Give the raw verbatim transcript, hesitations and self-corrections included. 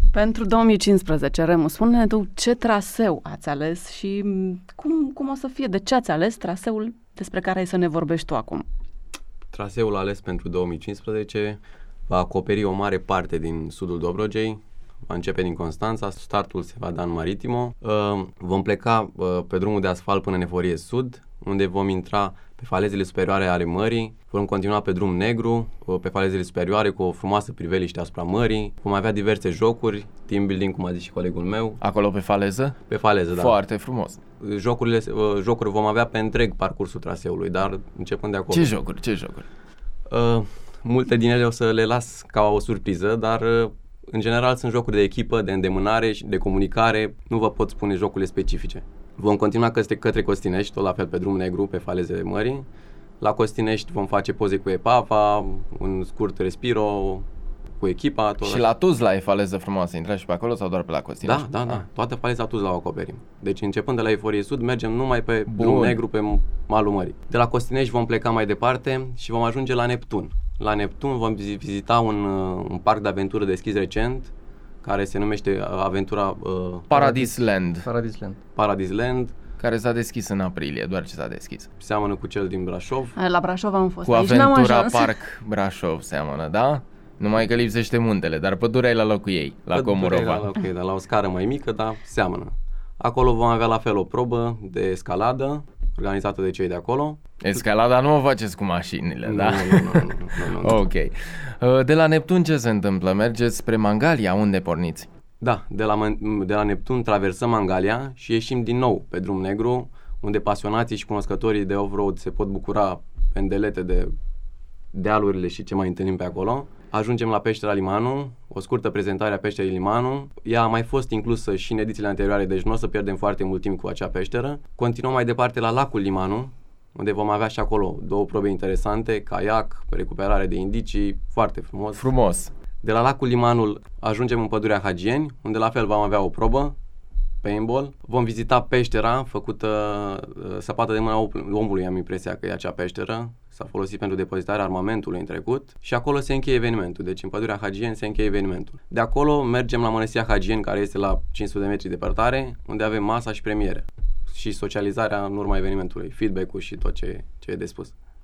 Pentru două mii cincisprezece, Remu, spune-ne tu ce traseu ați ales și cum, cum o să fie, de ce ați ales traseul despre care ai să ne vorbești tu acum? Traseul ales pentru două mii cincisprezece va acoperi o mare parte din sudul Dobrogei, va începe din Constanța, startul se va da în Maritimo, uh, vom pleca uh, pe drumul de asfalt până în Eforie Sud, unde vom intra pe falezele superioare ale mării, vom continua pe drum negru, uh, pe falezele superioare cu o frumoasă priveliște asupra mării, vom avea diverse jocuri, team building, cum a zis și colegul meu. Acolo pe faleză? Pe faleză, da. Foarte frumos. Jocurile, uh, jocuri vom avea pe întreg parcursul traseului, dar începând de acolo. Ce jocuri? Ce jocuri? Uh, multe din ele o să le las ca o surpriză, dar uh, în general sunt jocuri de echipă, de îndemânare și de comunicare, nu vă pot spune jocurile specifice. Vom continua către, către Costinești, tot la fel pe drum negru, pe falezele mării. La Costinești vom face poze cu epava, un scurt respiro cu echipa. Tot și așa. la Tuzla e faleză frumoasă, intrați și pe acolo sau doar pe la Costinești? Da, da, da, ah. toată faleza Tuzla o acoperim. Deci începând de la Eforie Sud, mergem numai pe Bun. drum negru, pe malul mării. De la Costinești vom pleca mai departe și vom ajunge la Neptun. La Neptun vom vizita un, un parc de aventură deschis recent, care se numește aventura uh, Paradisland. Paradisland. Paradisland. Care s-a deschis în aprilie, doar ce s-a deschis. Seamănă cu cel din Brașov. La Brașov am fost. Cu Aici Aventura Park Brașov seamănă, da? Numai că lipsește muntele, dar pădurea e la locul ei, la Comorova. La locul ei, dar la o scară mai mică, dar seamănă. Acolo vom avea la fel o probă de escaladă, organizată de cei de acolo. Escalada nu o faceți cu mașinile, nu, da? Nu, nu, nu, nu, nu, nu. Ok. De la Neptun ce se întâmplă? Mergeți spre Mangalia? Unde porniți? Da, de la, de la Neptun traversăm Mangalia și ieșim din nou pe drum negru, unde pasionații și cunoscătorii de off-road se pot bucura pendelete de dealurile și ce mai întâlnim pe acolo. Ajungem la peștera Limanu, o scurtă prezentare a peșterii Limanu. Ea a mai fost inclusă și în edițiile anterioare, deci nu o să pierdem foarte mult timp cu acea peșteră. Continuăm mai departe la lacul Limanu, unde vom avea și acolo două probe interesante, caiac, recuperare de indicii, foarte frumos. Frumos. De la lacul Limanul ajungem în pădurea Hagieni, unde la fel vom avea o probă, paintball. Vom vizita peștera făcută, săpată de mâna omului, am impresia că e acea peșteră. S-a folosit pentru depozitarea armamentului în trecut și acolo se încheie evenimentul. Deci în pădurea Hagieni se încheie evenimentul. De acolo mergem la Mănăstirea Hagieni, care este la cinci sute de metri departare, unde avem masa și premiere și socializarea în urma evenimentului, feedback-ul și tot ce, ce e de spus.